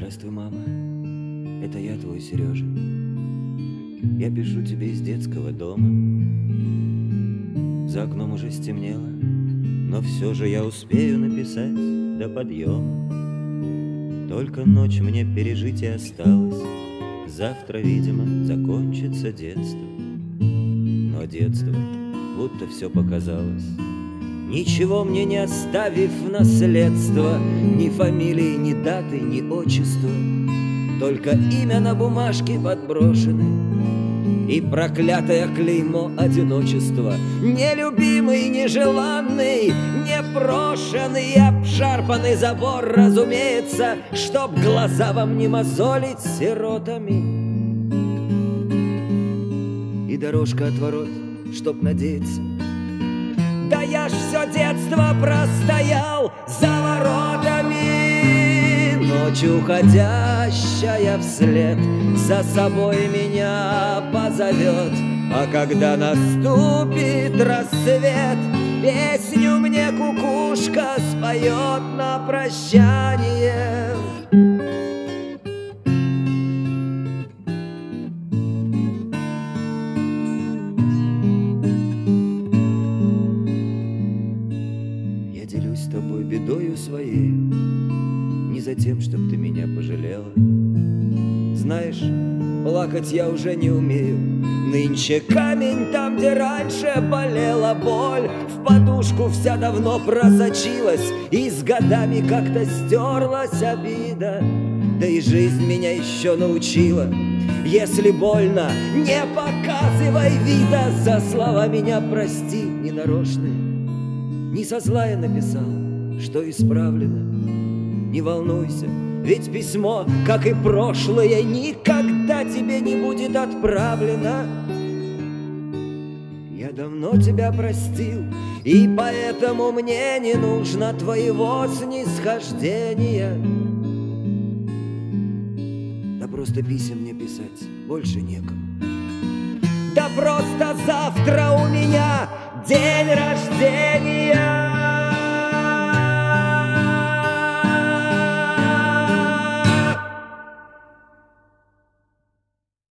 Здравствуй, мама, это я, твой Сережа. Я пишу тебе из детского дома. За окном уже стемнело, но все же я успею написать до подъема. Только ночь мне пережить и осталось. Завтра, видимо, закончится детство. Но детство будто все показалось, ничего мне не оставив в наследство, ни фамилии, ни даты, ни отчества, только имя на бумажке подброшены и проклятое клеймо одиночества. Нелюбимый, нежеланный, непрошенный, обшарпанный забор, разумеется, чтоб глаза вам не мозолить сиротами. И дорожка от ворот, чтоб надеяться. Да я ж все детство простоял за воротами. Ночь уходящая вслед за собой меня позовет. А когда наступит рассвет, песню мне кукушка споет на прощание. Делюсь с тобой бедою своей, не за тем, чтоб ты меня пожалела. Знаешь, плакать я уже не умею. Нынче камень там, где раньше болела боль, в подушку вся давно просочилась, и с годами как-то стерлась обида. Да и жизнь меня еще научила: если больно, не показывай вида. За слова меня прости ненарочные, не со зла я написал, что исправлено. Не волнуйся, ведь письмо, как и прошлое, никогда тебе не будет отправлено. Я давно тебя простил, и поэтому мне не нужно твоего снисхождения. Да просто писем мне писать больше некому. Да просто завтра у меня день рождения.